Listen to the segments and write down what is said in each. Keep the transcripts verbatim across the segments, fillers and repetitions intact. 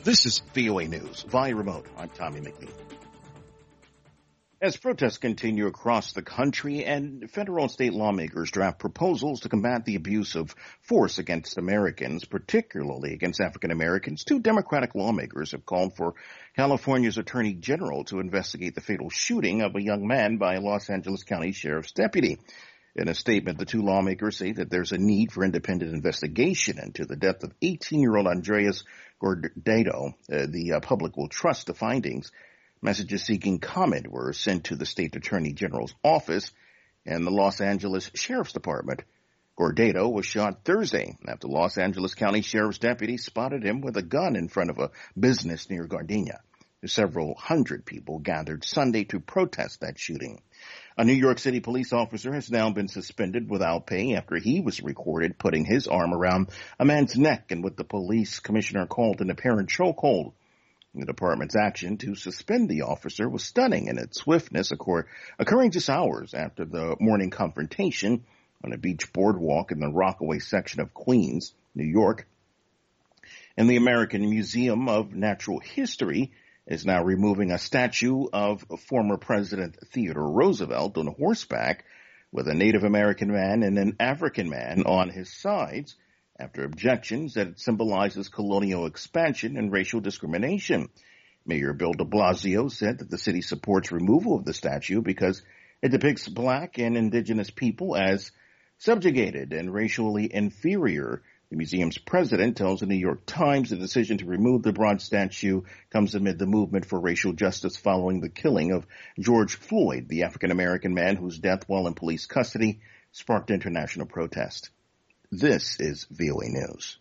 This is V O A News via remote. I'm Tommy McNeil. As protests continue across the country and federal and state lawmakers draft proposals to combat the abuse of force against Americans, particularly against African Americans, two Democratic lawmakers have called for California's Attorney General to investigate the fatal shooting of a young man by a Los Angeles County Sheriff's deputy. In a statement, the two lawmakers say that there's a need for independent investigation into the death of eighteen-year-old Andres Gordado. Uh, the uh, public will trust the findings. Messages seeking comment were sent to the state attorney general's office and the Los Angeles Sheriff's Department. Gordado was shot Thursday after Los Angeles County Sheriff's deputy spotted him with a gun in front of a business near Gardenia. Several hundred people gathered Sunday to protest that shooting. A New York City police officer has now been suspended without pay after he was recorded putting his arm around a man's neck in what the police commissioner called an apparent chokehold. The department's action to suspend the officer was stunning in its swiftness, occurring just hours after the morning confrontation on a beach boardwalk in the Rockaway section of Queens, New York. And the American Museum of Natural History is now removing a statue of former President Theodore Roosevelt on horseback with a Native American man and an African man on his sides after objections that it symbolizes colonial expansion and racial discrimination. Mayor Bill de Blasio said that the city supports removal of the statue because it depicts black and indigenous people as subjugated and racially inferior. The museum's president tells the New York Times the decision to remove the bronze statue comes amid the movement for racial justice following the killing of George Floyd, the African-American man whose death while in police custody sparked international protest. This is V O A News.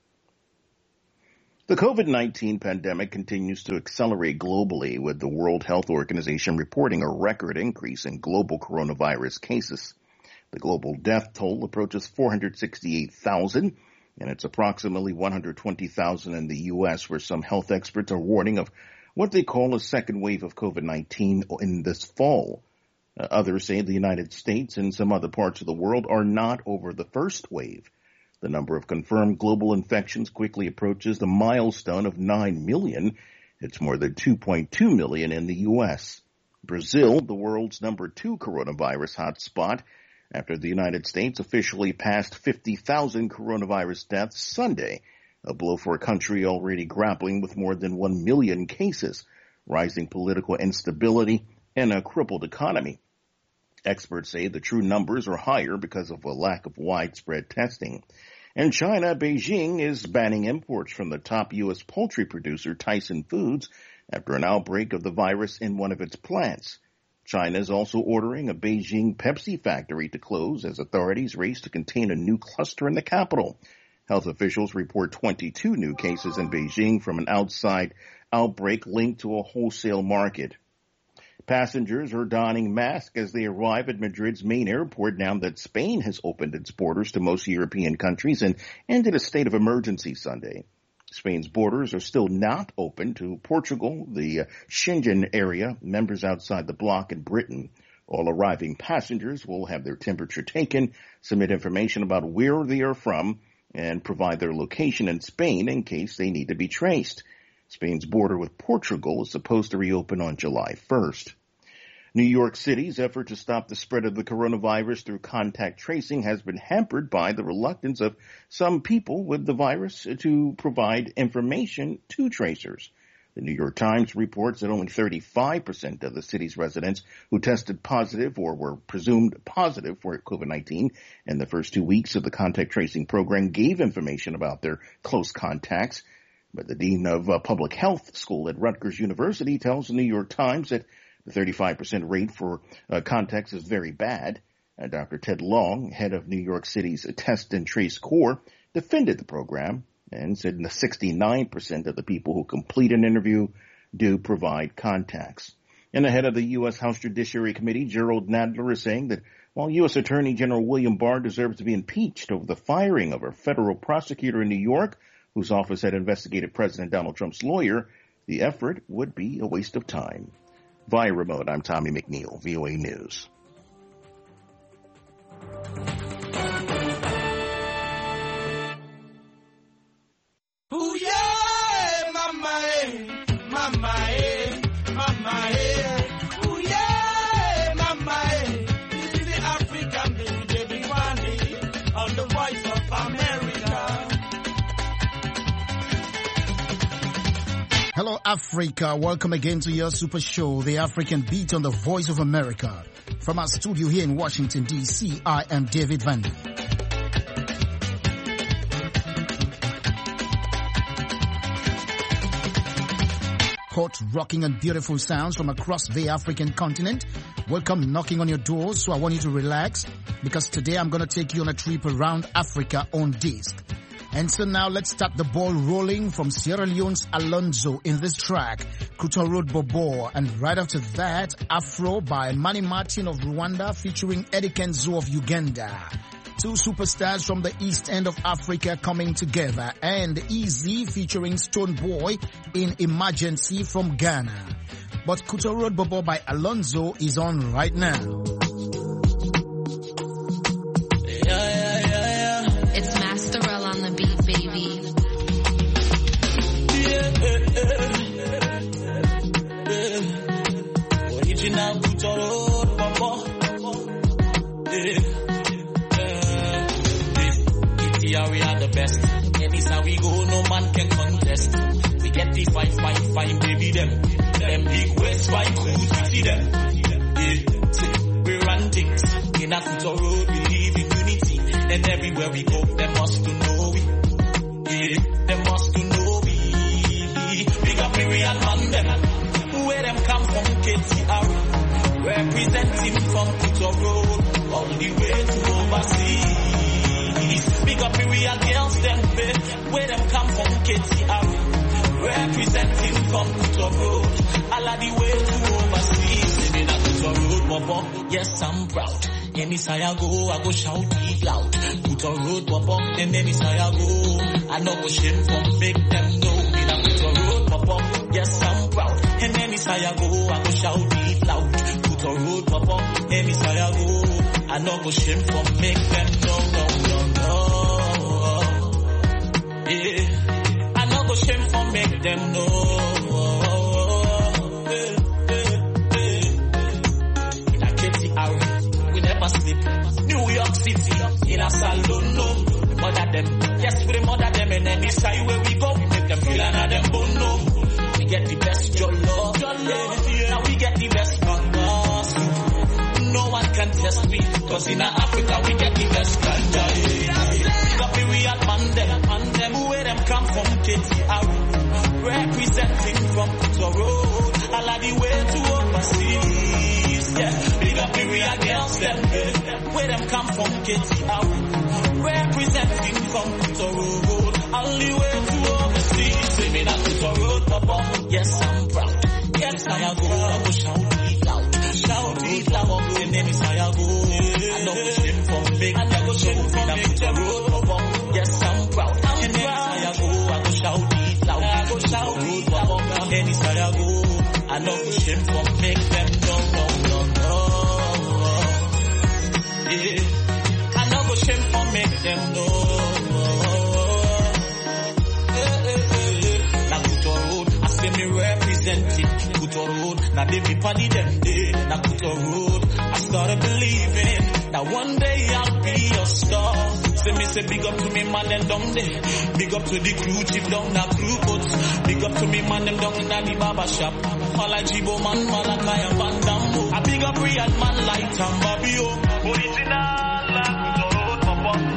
The COVID nineteen pandemic continues to accelerate globally, with the World Health Organization reporting a record increase in global coronavirus cases. The global death toll approaches four hundred sixty-eight thousand, and it's approximately one hundred twenty thousand in the U S, where some health experts are warning of what they call a second wave of COVID nineteen in this fall. Uh, others say the United States and some other parts of the world are not over the first wave. The number of confirmed global infections quickly approaches the milestone of nine million. It's more than two point two million in the U S. Brazil, the world's number two coronavirus hotspot, after the United States officially passed fifty thousand coronavirus deaths Sunday, a blow for a country already grappling with more than one million cases, rising political instability, and a crippled economy. Experts say the true numbers are higher because of a lack of widespread testing. In China, Beijing is banning imports from the top U S poultry producer Tyson Foods after an outbreak of the virus in one of its plants. China is also ordering a Beijing Pepsi factory to close as authorities race to contain a new cluster in the capital. Health officials report twenty-two new cases in Beijing from an outside outbreak linked to a wholesale market. Passengers are donning masks as they arrive at Madrid's main airport now that Spain has opened its borders to most European countries and ended a state of emergency Sunday. Spain's borders are still not open to Portugal, the uh, Schengen area, members outside the bloc, and Britain. All arriving passengers will have their temperature taken, submit information about where they are from, and provide their location in Spain in case they need to be traced. Spain's border with Portugal is supposed to reopen on July first. New York City's effort to stop the spread of the coronavirus through contact tracing has been hampered by the reluctance of some people with the virus to provide information to tracers. The New York Times reports that only thirty-five percent of the city's residents who tested positive or were presumed positive for COVID nineteen in the first two weeks of the contact tracing program gave information about their close contacts. But the dean of uh, public health school at Rutgers University tells the New York Times that the thirty-five percent rate for uh, contacts is very bad. Uh, Doctor Ted Long, head of New York City's Test and Trace Corps, defended the program and said that sixty-nine percent of the people who complete an interview do provide contacts. And the head of the U S House Judiciary Committee, Gerald Nadler, is saying that while U S Attorney General William Barr deserves to be impeached over the firing of a federal prosecutor in New York, whose office had investigated President Donald Trump's lawyer, the effort would be a waste of time. Via remote, I'm Tommy McNeil, V O A News. Ooh, yeah, my mind. Africa. Welcome again to your super show, The African Beat on the Voice of America. From our studio here in Washington, D C, I am David Vandy. Hot, rocking and beautiful sounds from across the African continent. Welcome knocking on your doors, so I want you to relax because today I'm going to take you on a trip around Africa on disc. And so now let's start the ball rolling from Sierra Leone's Alonzo in this track, Kuta Road Bobo, and right after that, Afro by Manny Martin of Rwanda featuring Eddie Kenzo of Uganda. Two superstars from the east end of Africa coming together, and Easy featuring Stone Boy in Emergency from Ghana. But Kuta Road Bobo by Alonzo is on right now. Original Kuta Road Bobo. Yeah, we are the best. Anytime we go, no man can contest. We get the fine, fine, fine, baby them. Them big waist, fine, cool, we see them. Yeah, we run things. In a Kuta Road, we live in unity. And everywhere we go, they must to know we. Yeah, they must to know we. We got me real man them. Where them come from, K T R, representing from Kuta Road, all the way to overseas. Big up the real girls, them babe. Where them come from, K T R, representing from Kuta Road, all the way to overseas. Living at Kuta Road, Bobo, yes I'm proud. Anytime I go, I go shout it loud. Kuta Road, Bobo, and anytime I go, I no go shame from make them know. Living at Kuta Road, Bobo, yes I'm proud. And anytime I go, I go shout it loud. Kuta Road, Bobo, anytime I go, I no go shame from make them know, no, no, no. Yeah, I no go shame from make them know. In a K T R, we never sleep. New York City, in a salon, no. We mother them, yes, we mother them. And any side where we go, we make them feel another them bone, no. We get the best your love, yeah. Now we get the best bangers. No one can test me, cause in Africa we get the best ganja. We got the real man them, and them where them come from, K T R, representing from Kuta Road, all the way to overseas. Yeah, we got the real girls them, where them come from, K T R, representing from Kuta Road, all the way to overseas. Say me that Kuta Road, Papa, yes I'm proud. Yes I go, I go shout it loud, shout it loud. And anytime I go, I know go shame from big, I know go shame from big. Kuta Road, Papa, yes I'm proud. And anytime I go, I go shout it loud, I go shout it loud. And anytime I go, I know go shame from big. Them no, no, no, no. Yeah, I know go shame from make them know. Me representing Kuta Road, now they be party them day. Now Kuta Road, I started believing that one day I'll be a star. Say me say big up to me man them down there. Big up to the crew chief down the crew boats. Big up to me man them down in the barber shop. Fala Jibo man, Malakai and Van Damme. I big up real man like Tambabio. Original like Kuta Road, Papa.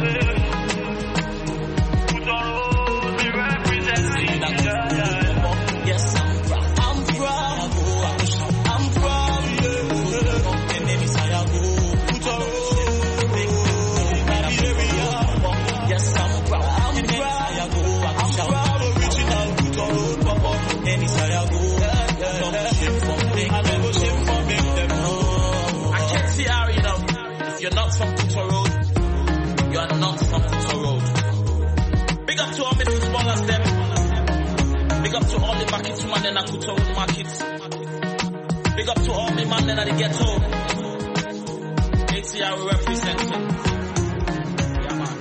Kuta Road, me representing that Kuta Road. Yes, I'm proud. I'm proud. I go, I go shout. I'm proud. Yeah. And anytime I go, Kuta Road, make them know. Yes, I'm proud. I'm and proud. I go, I go I'm shout. Proud. Original Kuta Road, Papa. Anytime I go, I don't go shame from make. I don't go shame from make them know. I can't see how you know. If you're not from Kuta Road, you are not from Kuta Road. Big up to all Missus Wallace them. Big up to all the markets man in Kuta Road markets. Big up to all the man in the ghetto. A T R representing. Yeah, man.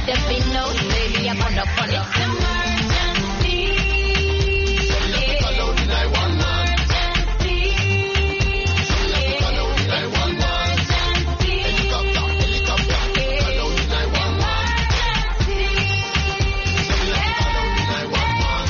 There be no baby, I'm on the phone. It's emergency. Yeah. Follow the nine one one. Emergency. Yeah. Follow the nine one one. Emergency. Helicopter, helicopter. Follow the nine one one. Emergency. Yeah. Follow the nine one one.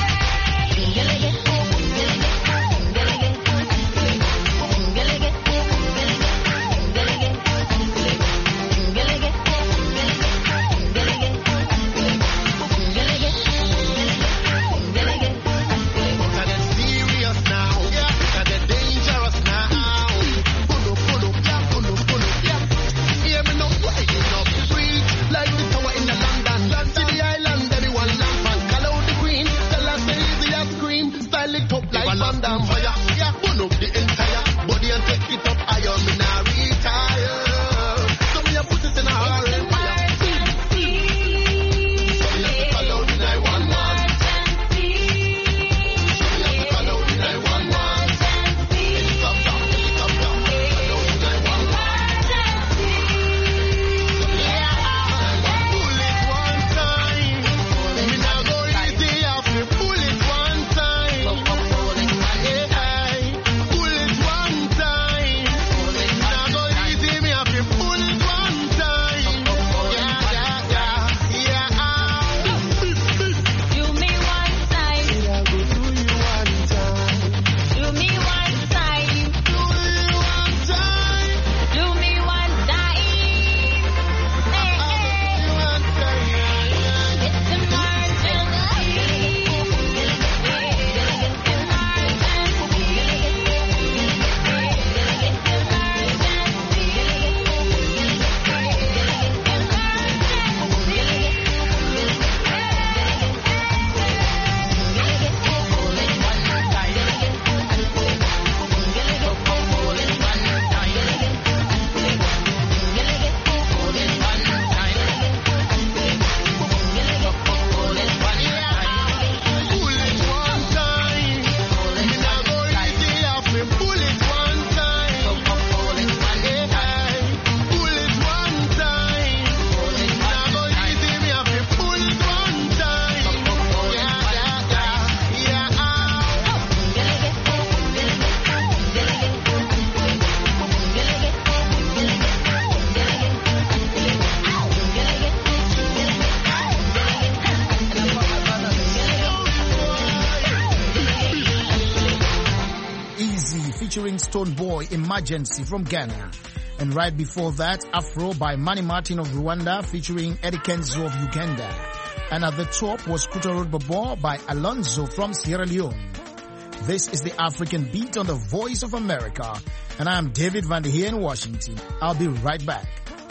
Featuring Stone Boy, Emergency from Ghana. And right before that, Afro by Manny Martin of Rwanda featuring Eddie Kenzo of Uganda. And at the top was Kuta Road Bobo by Alonzo from Sierra Leone. This is the African Beat on the Voice of America. And I'm David Van Der Heer in Washington. I'll be right back.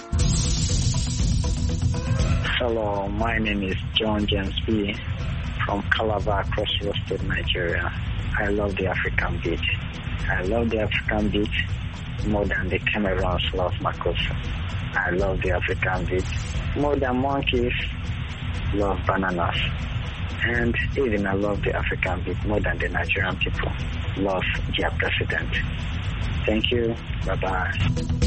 Hello, my name is John James B. from Calabar, Crossroads State, Nigeria. I love the African beat. I love the African beat more than the Cameroons love Makossa. I love the African beat more than monkeys love bananas. And even I love the African beat more than the Nigerian people love their president. Thank you. Bye-bye.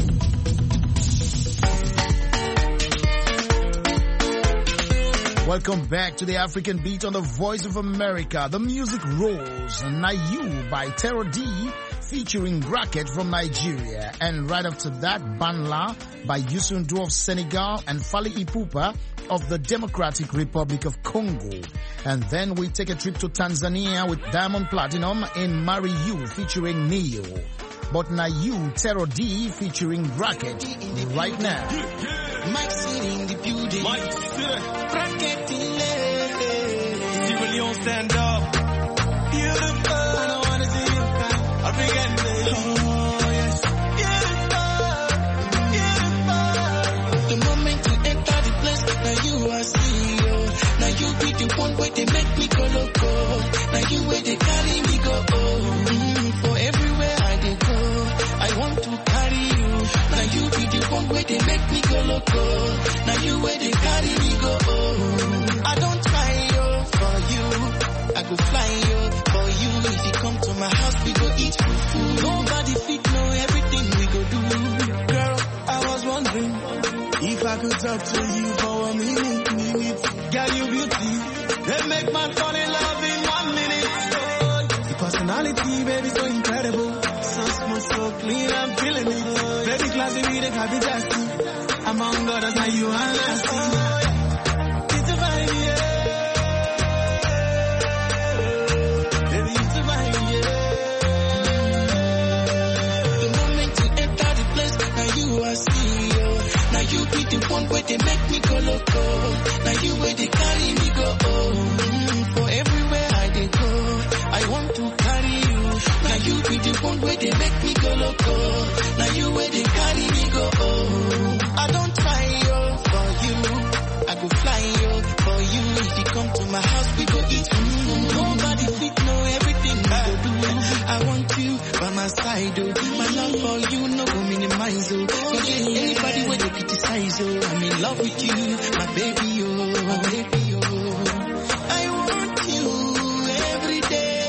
Welcome back to the African Beat on the Voice of America. The music rolls. Nayu by Terror D featuring Bracket from Nigeria. And right after that, Banla by Youssou N'Dour of Senegal and Fally Ipupa of the Democratic Republic of Congo. And then we take a trip to Tanzania with Diamond Platinum in Marry You featuring Neo. But Nayu, Terror D featuring Bracket right now. Mike City in the building. Mike City. Bracket in there. Sierra Leone stand up. Beautiful. I don't wanna see you cry. African day. Oh yes. Beautiful. Beautiful. The moment you enter the place, now you are see you. Now you be the one where they make me go loco. Now you where they carry me go. Oh. Mm, for everywhere I dey go, I want to carry you. Now you be the one where they make me go loco. Now you where they carry me go. Oh. I don't try yo for you. I go fly yo for you. If you come to my house, we go eat food. Nobody fit know everything we go do. Girl, I was wondering if I could talk to you for a minute. beauty. They make man fall in love in one minute. Oh, your personality, baby, so incredible. So smooth, so clean, I'm feeling it. Very classy, we the happy just among others, now you are lasting. It's a vibe, yeah. Baby, it's a vibe, yeah. The moment you enter the place, now you are see, oh. Now you be the one where they make me go loco. Now you where they carry me go, oh. Mm, for everywhere I they go, I want to carry you. Now you be the one where they make me go loco. Now you where they carry me go, oh. I don't try, oh, for you. I go fly, oh, for you. If you come to my house, we go eat food. Nobody fit know everything I go do. I want you by my side, oh. My love for you, no go minimize, oh. Forget anybody where they criticize, oh. I'm in love with you, my baby, oh, my baby, oh. I want you every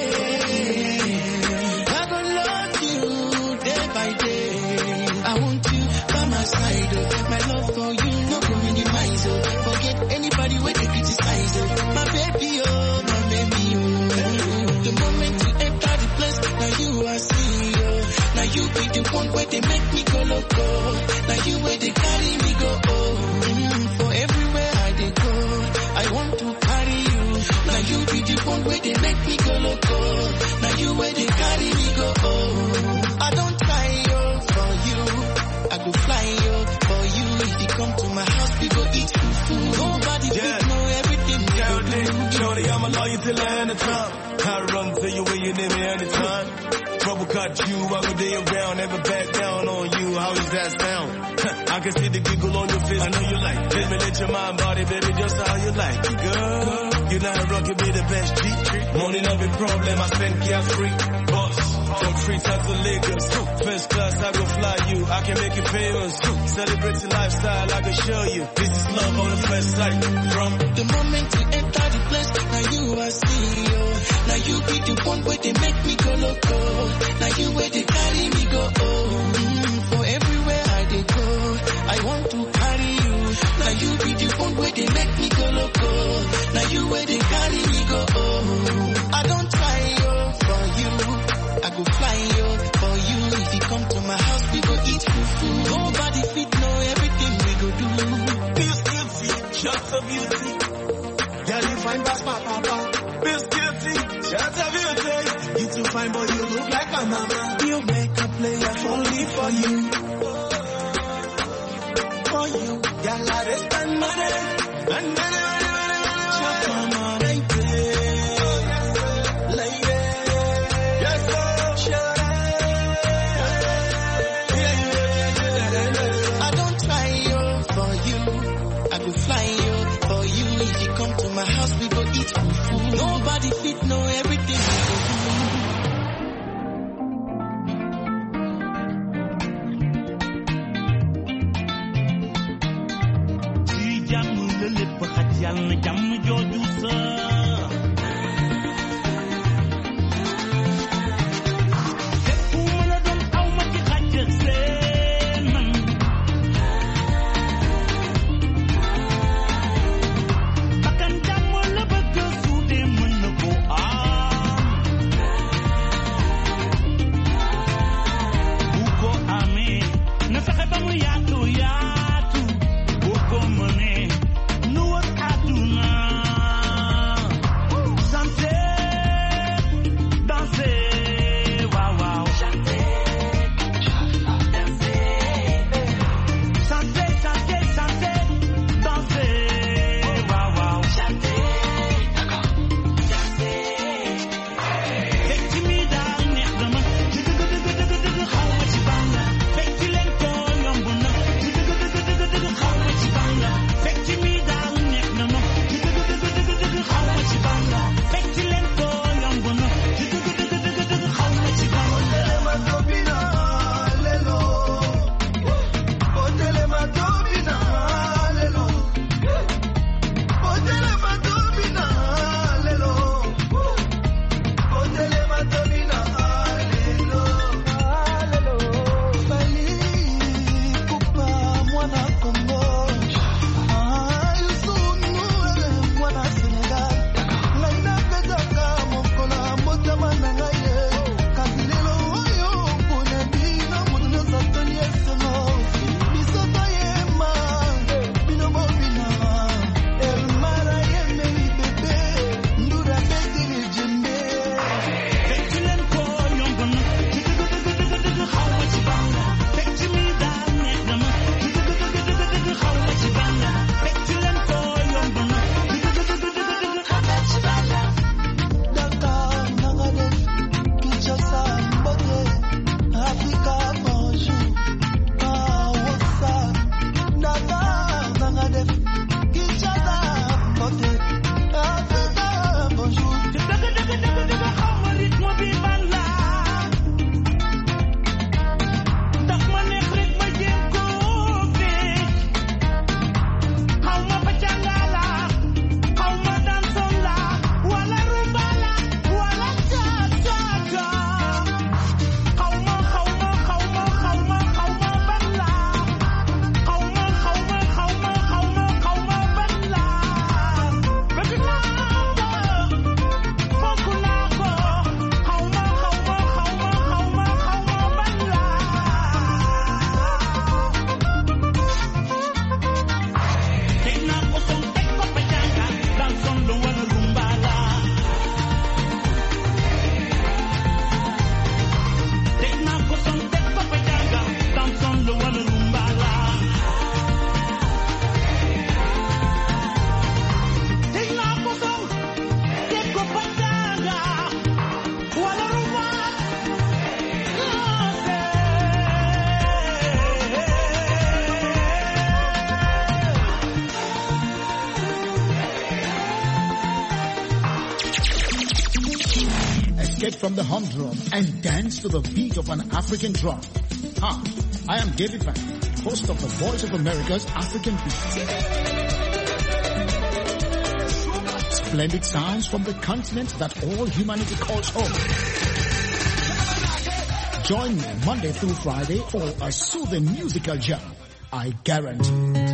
day. I gonna love you day by day. I want you by my side, oh. My love for you, no go minimize, oh. Forget anybody where they criticize, oh. My baby, oh, my baby, oh. The moment you enter the place, now you are see, oh. Now you be the one where they make me go loco. Now you where they carry me go, oh. Mm, for everywhere I they go, I want to carry you. Now you be the one where they make me go loco. Now you where they carry me go, oh. I don't try, oh, for you. I go fly, oh, for you. If you come to my house, we go eat food. Nobody yeah. know everything. Yeah, Shorty, I'm a lawyer till the end of time. I run to you when you need me anytime. Trouble cut you, I go day around, never back down on you. How does that sound? I can see the giggle on your face. I know you like it. Let me let your mind body, baby, just how you like it, girl. You know how rock be the best G. Morning of a problem, I spend cash free. Boss. From free time to Lagos, first class I go fly you, I can make you famous. Celebrate the lifestyle, I can show you. This is love on the first sight. From the moment you enter the place, now you are see, oh. Now you be the one where they make me go loco. Now you where they carry me go, oh. Mm, for everywhere I they go, I want to carry you. Now you be the one where they make me go loco. Now you where they carry me go, oh. I don't try, oh, for you. I go fly, yo, for you. If you come to my house, we go eat food. Nobody fit know everything we go do. Feel guilty, just a beauty. Girl, you fine, that's my papa. Feel guilty, just a beauty. You too fine, but you look like my mama. You make a player only for you. For you, girl, I spend money. And money, money, money, money. Just my money. My house, we go eat food. Nobody fit know everything get from the humdrum and dance to the beat of an African drum. Hi, I am David Van, host of the Voice of America's African Beat. Splendid sounds from the continent that all humanity calls home. Join me Monday through Friday for a soothing musical jam. I guarantee.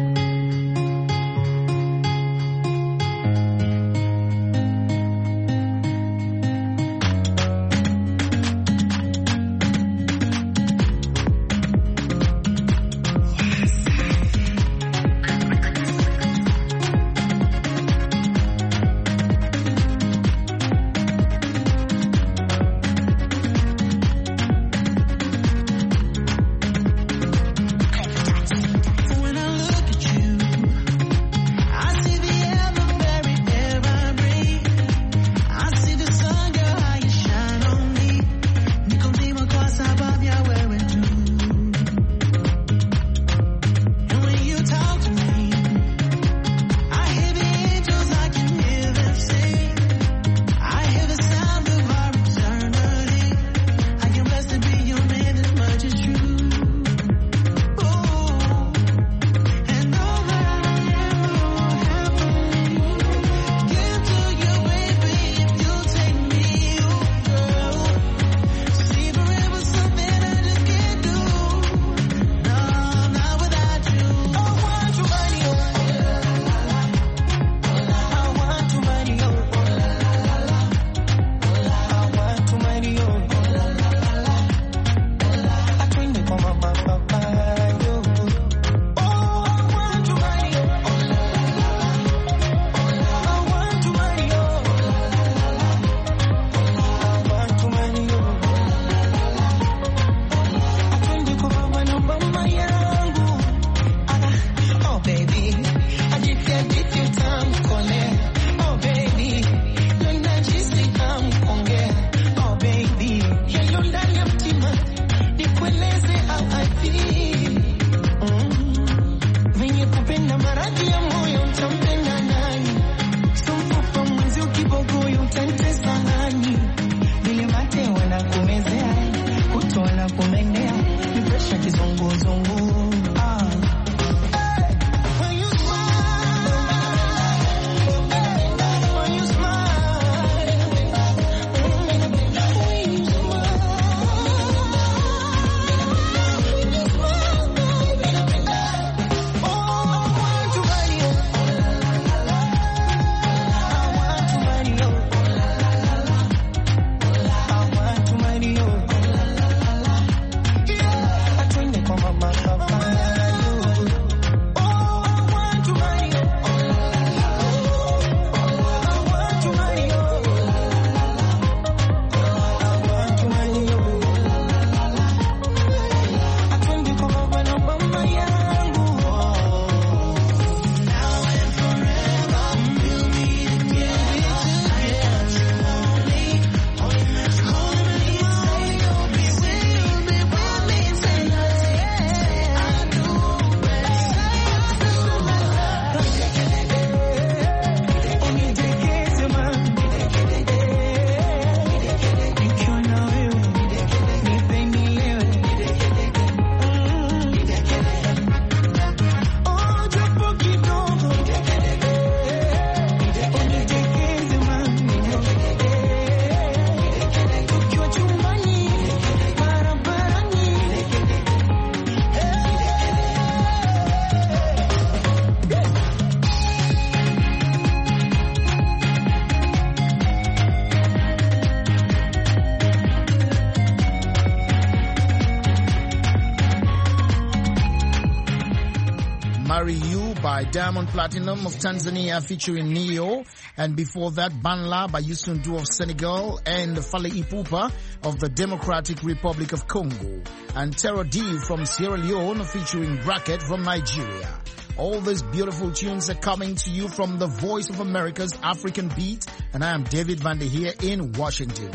Marry You by Diamond Platinum of Tanzania featuring Neo. And before that, Banla by Youssou N'Dour of Senegal and Fally Ipupa of the Democratic Republic of Congo. And Terror D from Sierra Leone featuring Bracket from Nigeria. All these beautiful tunes are coming to you from the Voice of America's African Beat. And I am David Van Der here in Washington.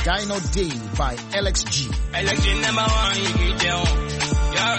Dino Day by L X G. L X G number one, you get down. Yeah.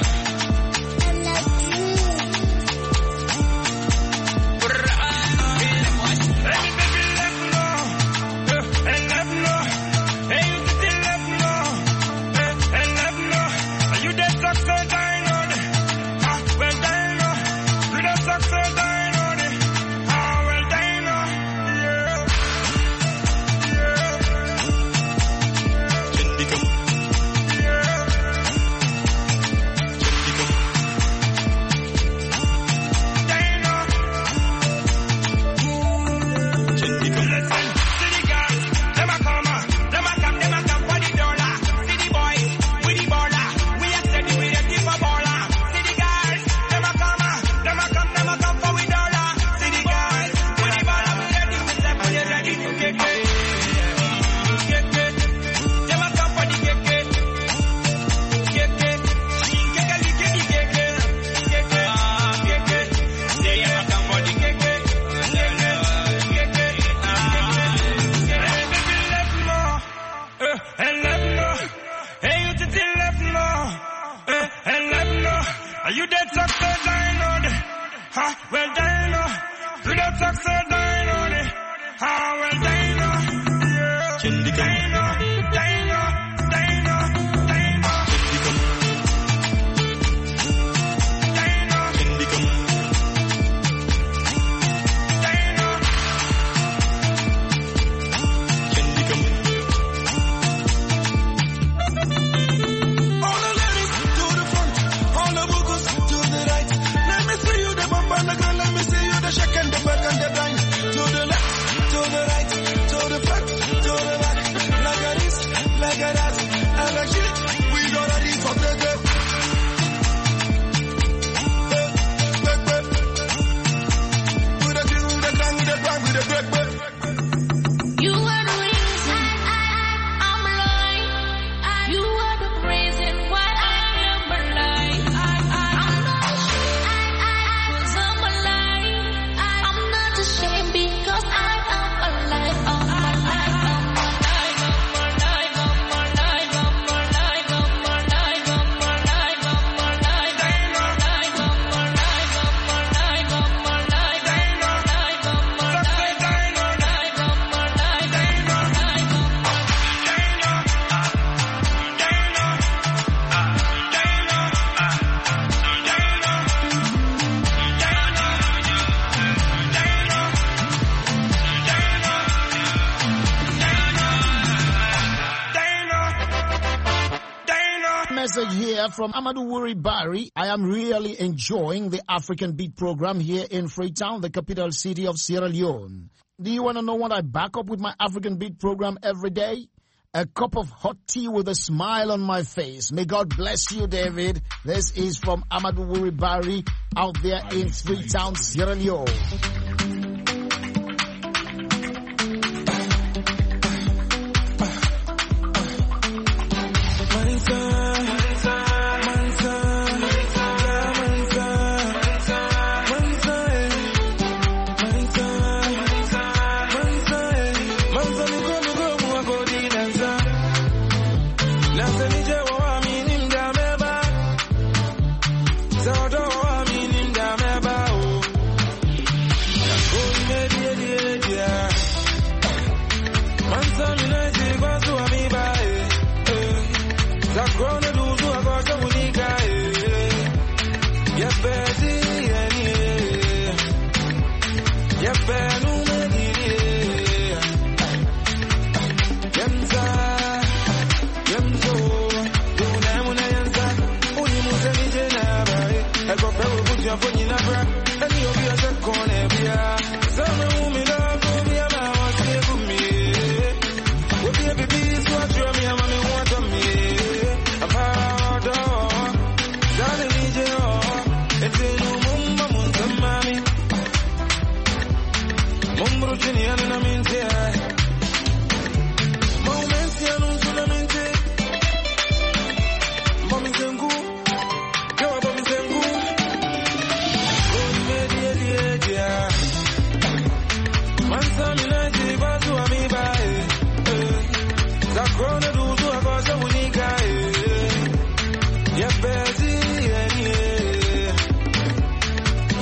From Amadou Wuri Barry, I am really enjoying the African Beat program here in Freetown, the capital city of Sierra Leone. Do you want to know what I back up with my African Beat program every day? A cup of hot tea with a smile on my face. May God bless you, David. This is from Amadou Wuri Barry out there in Freetown, Sierra Leone.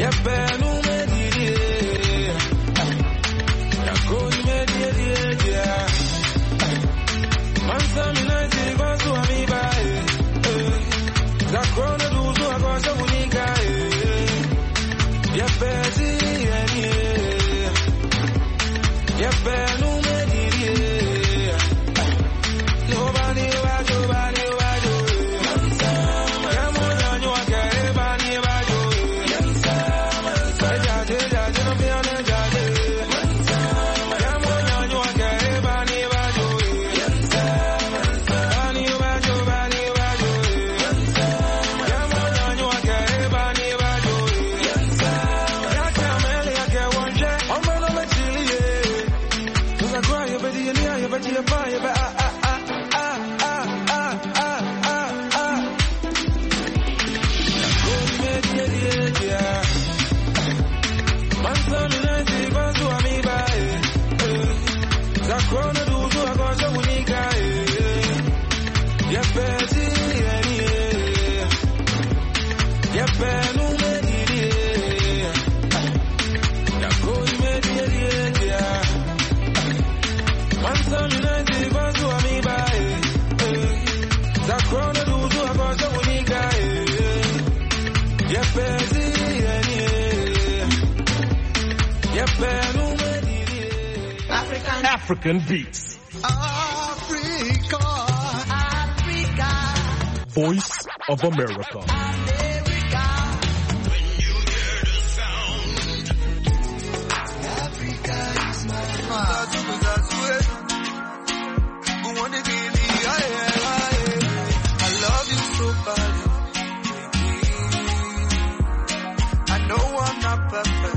African beats. Africa, Africa. Voice of America. America. When you hear the sound, Africa is my heart. I love you so badly. I know I'm not perfect.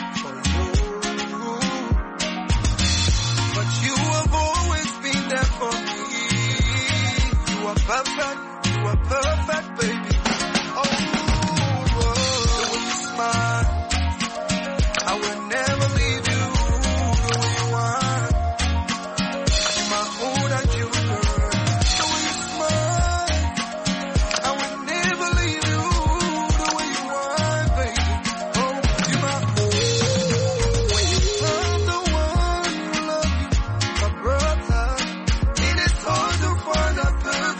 Perfect, you are perfect, baby. Oh, whoa, the way you smile, I will never leave you the way you are. You're my own and you, girl. The way you smile, I will never leave you the way you are, baby. Oh, you're my own. When you found the one who loved you, my brother, it is hard to find a perfect.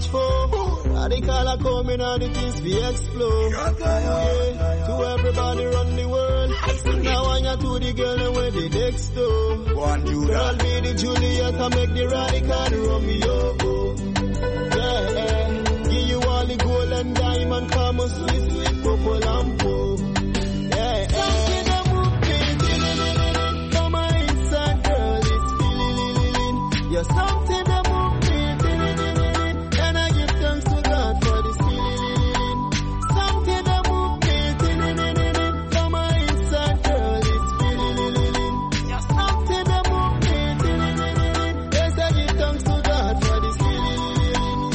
watch for. Radical are coming and the things we explode. Yeah. To everybody run the world. Now I am to the girl and where the next door. Girl be the Juliet and make the radical the Romeo. Yeah, yeah. Give you all the gold and diamond, come on sweet, sweet purple and purple. Yeah, yeah. Something that move me, come on inside, girl, it's feeling. You're something that move me, and I give thanks to God for this feeling. Something that move me, come on inside, girl, it's feeling. You're something that move me, yes, I give thanks to God for this feeling.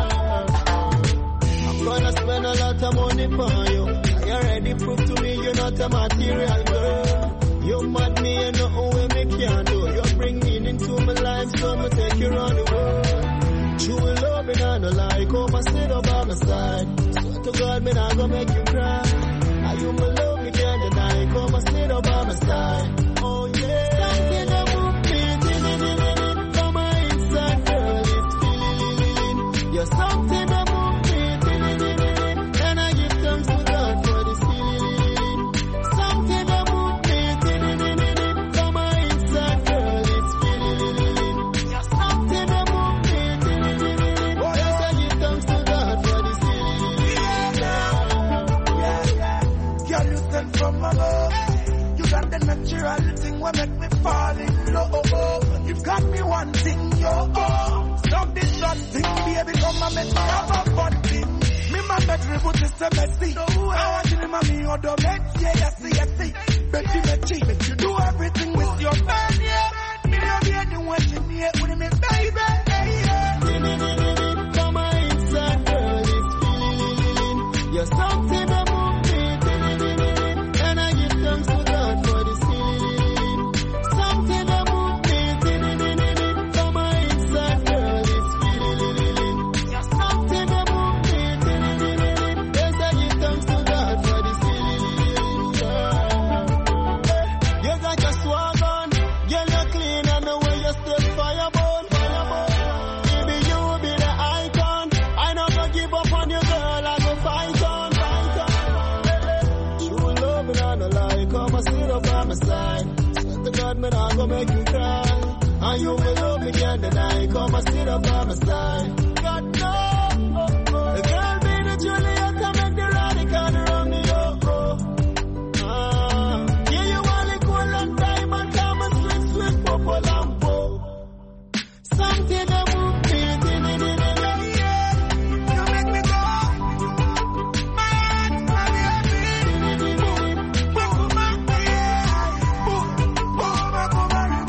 Yeah. I'm gonna spend a lot of money for you. You already proved to me you're not a material girl. You mad me and nothing way me can't do. You bring meaning to my life, so I'ma take you around the world. True love me not no lie, come and sit up by my side. Swear to God me not gonna make you cry. Are you my love me can't deny, come and sit up by my side. Oh yeah, something that move me, come on inside, girl, it's feeling. You're something that move me, and I give thanks to God for this feeling. Something that move me, come on inside, girl, it's feeling. You're something that move me, yes, I give thanks to God for this feeling. Yeah, yeah. Girl, you sent from above. You got the natural thing what make me fall in love. You've got me one thing, yo. Oh. Stop this short thing, baby, come and make me have a fun thing. Me my bedroom put this to Messi. I want you to me or the Met, yeah, yeah, see, yeah, see. Betty, Betty, make you do everything with your man, yeah. Me no be anyone you need with me, baby, yeah. Come on inside, girl, it's feeling. You're something that move me, and I give thanks to God for this feeling. Something that move me, come on inside, girl, it's feeling. You're something that move me, yes, I give thanks to God for this feeling. You got your swag on, girl, you're clean and the way you step fireborn, fireborn. Baby, you be the icon. I not gonna give up on you, girl, I go fight on, fight on. True love, me not no lie, come and sit up by my side. Swear to God, me not gonna make you cry. And you will love me, can't deny, come and sit up by my side. God, no, the girl be the Juliet, I make the radical, the Romeo. Ah, yeah, you want the gold and diamond, come and sweet, sweet purple and purple. Something that move me, You make me go. My heart, my baby. Boom, boom, my yeah. Boom, boom, my boom,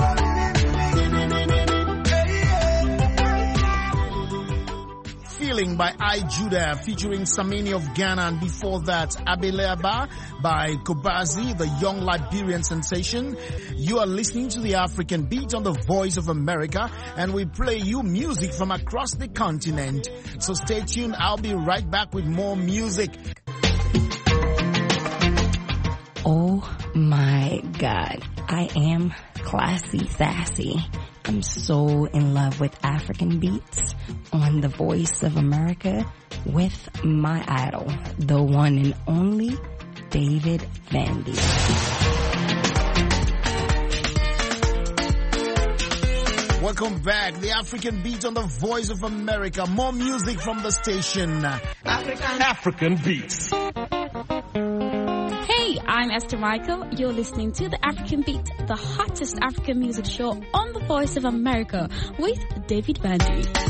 Feeling by I Judah featuring Samini of Ghana, and before that Abeleba by Kobazi, the young Liberian sensation. You are listening to the African Beat on the Voice of America, and we play you music from across the continent. So stay tuned, I'll be right back with more music. Oh my God, I am classy, sassy. I'm so in love with African beats on the Voice of America with my idol, the one and only David Vandy. Welcome back. The African Beat on the Voice of America. More music from the station. African, African Beats. Hey, I'm Esther Michael. You're listening to the African Beat, the hottest African music show on the Voice of America with David Vandy.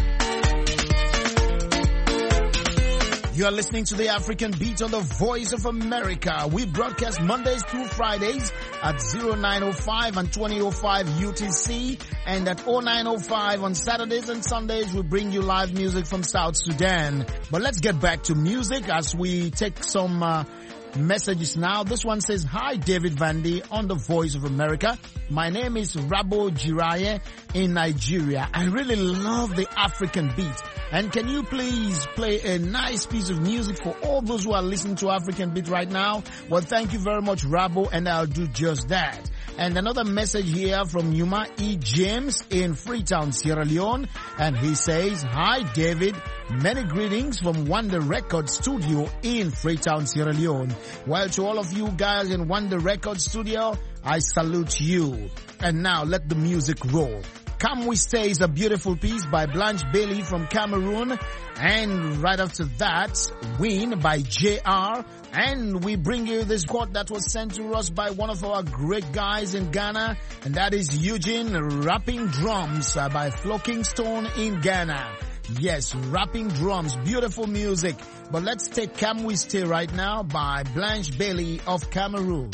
You are listening to the African Beat on the Voice of America. We broadcast Mondays through Fridays at oh nine oh five and twenty oh five U T C, and at oh nine oh five on Saturdays and Sundays we bring you live music from South Sudan. But let's get back to music as we take some uh, messages now. This one says, hi David Vandy on the Voice of America. My name is Rabo Jiraye in Nigeria. I really love the African beat. And can you please play a nice piece of music for all those who are listening to African beat right now? Well, thank you very much, Rabo, and I'll do just that. And another message here from Yuma E. James in Freetown, Sierra Leone. And he says, hi, David. Many greetings from Wonder Record Studio in Freetown, Sierra Leone. Well, to all of you guys in Wonder Record Studio, I salute you. And now let the music roll. Come We Stay is a beautiful piece by Blanche Bailey from Cameroon. And right after that, Win by J R. And we bring you this quote that was sent to us by one of our great guys in Ghana. And that is Eugene Rapping Drums uh, by Flocking Stone in Ghana. Yes, Rapping Drums, beautiful music. But let's take Come We Stay right now by Blanche Bailey of Cameroon.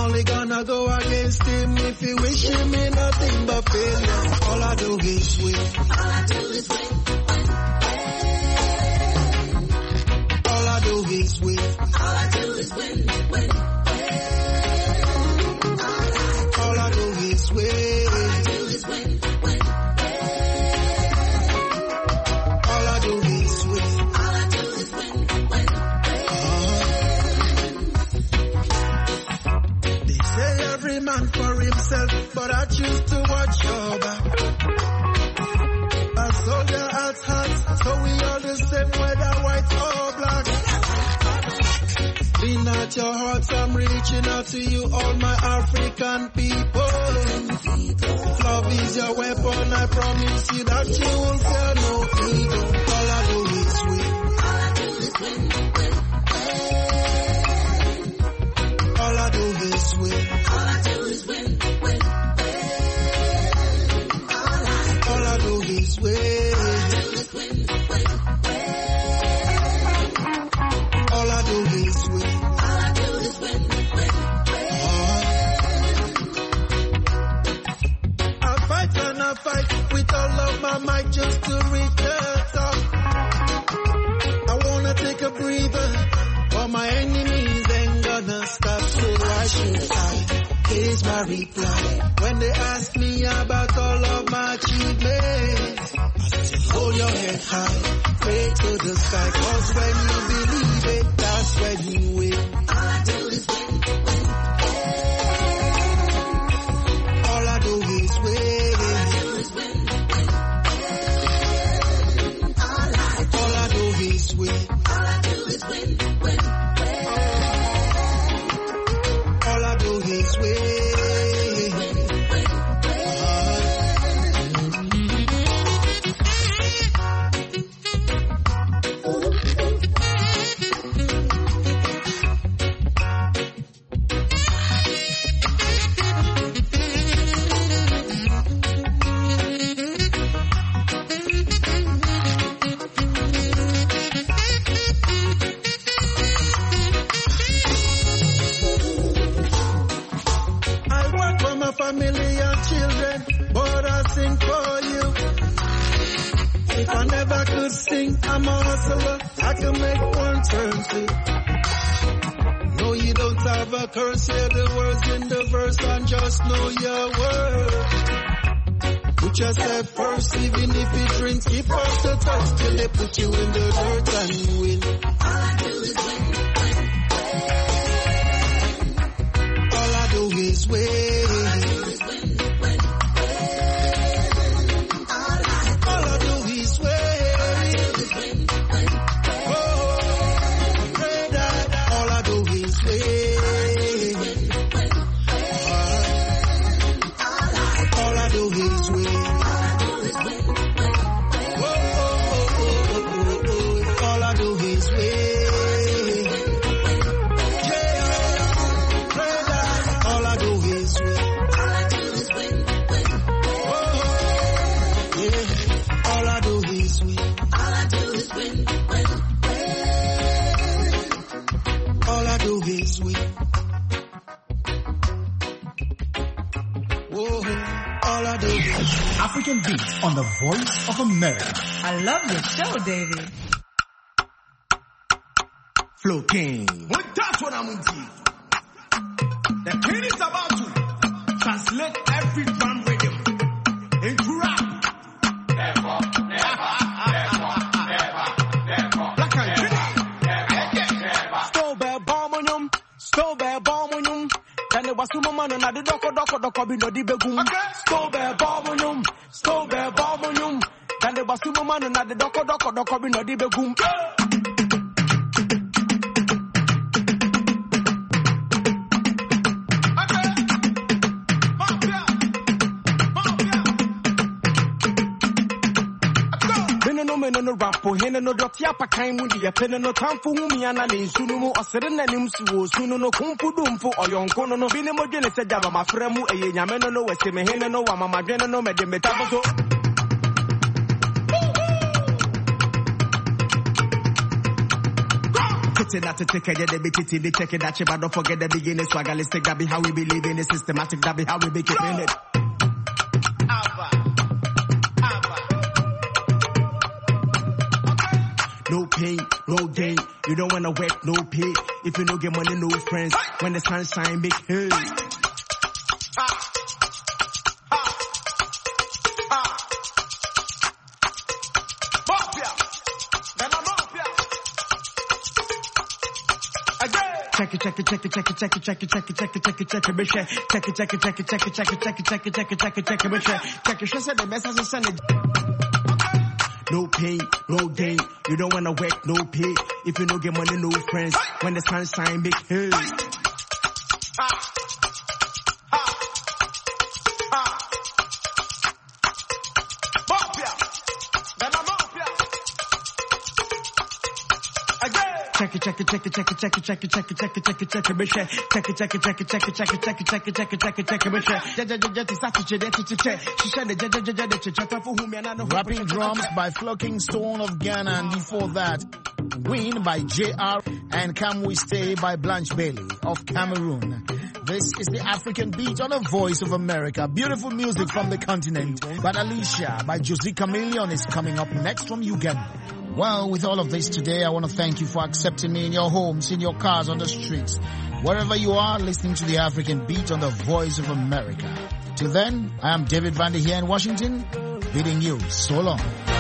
only gonna go against him if he wishing me nothing but failure. All I do is win. All I do is win. All I do is win. All I do is win. Win. All I do is win. All I do is win. Win. All I do is win. All I do is win. Win. They say every man for himself, but I choose to watch your back. A soldier at heart, so we all the same, whether white or black. Lean out your hearts, I'm reaching out to you, all my African people. Love is your weapon, I promise you that you will fear no evil. All I do is win. All I do is win. All I do is win. All I do is win. Win. All I do is win. All I do is win. All I do is win. I fight and I fight with all of my might just to reach the top. I wanna take a breather, but my enemies ain't gonna stop. So why should I? Here's my reply. When they ask me about all of my achievements, I say hold your head high, pray to the sky, cause when you believe it, that's when you win. All I do is win. All I do is win. All I do is win. All I do is win. All I do is win. Family and children, but I sing for you. If I never could sing, I'm a hustler, I can make one turn two. No, you don't have a curse, hear the words in the verse and just know your word. Put yourself first, even if it drinks, keep off the touch till they put you in the dirt and win. All I do is win. All I do is win. African Beats on the Voice of America. I love your show, David. Flow King. Well, that's what I'm into. The king is about to translate every drum rhythm into rap. Never, never, never, never, never. Black and green. Never, Stowbell Bomonium, Stowbell Bomonium. Then there was some man on the doko doko doko be no di begum. Stowbell Bomonium, Stowbell Bomonium. Then there was some man on the doko doko doko be no di begum. No rapo hene no doti apa kan mu de pene no tamfo hu mi ana le nsunu mu osere na nim si wo sunu no kumpu dumfo oyonko no no bi ne modwe ne se jaba mafra mu eye nyame no no wese me hene no wa mama dwene no me de metafo so Sitting at the ticket, yeah, they be titty, they check it, that shit, but don't forget the beginning. Swagalistic, that be how we be living it. Systematic, that be how we be keeping it. No pain, no gain. You don't wanna work, no pay. If you don't get money, no friends. When the sun shine, big hey. Check it, check it, check it, check it, check it, check it, check it, check it, check it, check it, bitch. Check it, check it, check it, check it, check it, check it, check it, check it, check it, check it, bitch. Check it, she said the best as a son. No pain, no gain. You don't wanna work, no pay. If you don't get money, no friends. When the sun shine, big hey. Check it, check it, check it, check it, check it, check it, check it, check it, check it, check it, bitch. Check it, check it, check it, check it, check it, check it, check it, check it, check it, check it, bitch. Rapping Drums by Flocking Stone of Ghana, and before that, Win by J R and Can We Stay by Blanche Bailey of Cameroon. This is the African Beat on the Voice of America. Beautiful music from the continent. But Alicia by Josie Chameleon is coming up next from Uganda. Well, with all of this today, I want to thank you for accepting me in your homes, in your cars, on the streets. Wherever you are, listening to the African Beat on the Voice of America. Till then, I am David Vander here in Washington, bidding you so long.